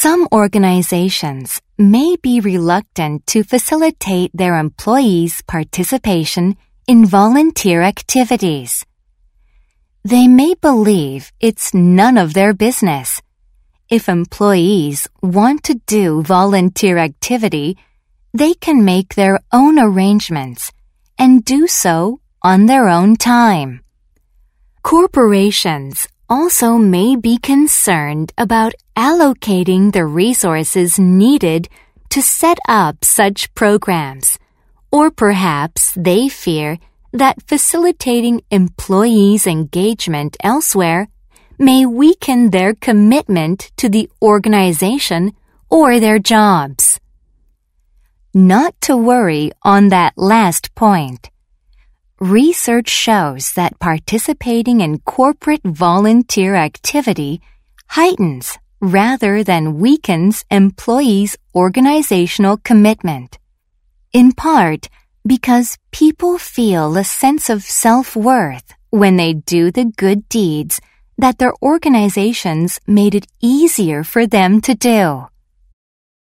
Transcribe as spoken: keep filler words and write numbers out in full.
Some organizations may be reluctant to facilitate their employees' participation in volunteer activities. They may believe it's none of their business. If employees want to do volunteer activity, they can make their own arrangements and do so on their own time. Corporations also may be concerned about allocating the resources needed to set up such programs, or perhaps they fear that facilitating employees' engagement elsewhere may weaken their commitment to the organization or their jobs. Not to worry on that last point. Research shows that participating in corporate volunteer activity heightens rather than weakens employees' organizational commitment, in part because people feel a sense of self-worth when they do the good deeds that their organizations made it easier for them to do.